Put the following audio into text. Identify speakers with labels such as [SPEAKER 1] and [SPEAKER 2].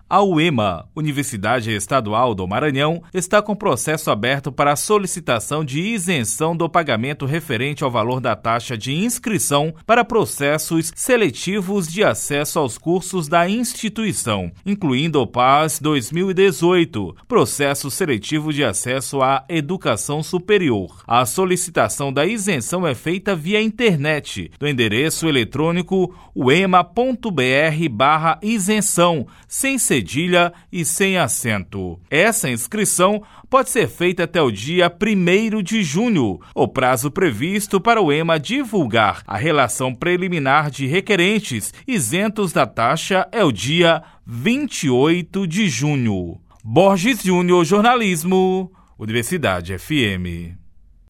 [SPEAKER 1] A UEMA, Universidade Estadual do Maranhão, está com processo aberto para a solicitação de isenção do pagamento referente ao valor da taxa de inscrição para processos seletivos de acesso aos cursos da instituição, incluindo o PAS 2018, Processo Seletivo de Acesso à Educação Superior. A solicitação da isenção é feita via internet, do endereço eletrônico uema.br/isenção, sem cedilha e sem acento. Essa inscrição pode ser feita até o dia 1º de junho. O prazo previsto para o UEMA divulgar a relação preliminar de requerentes isentos da taxa é o dia 28 de junho. Borges Júnior, Jornalismo, Universidade FM.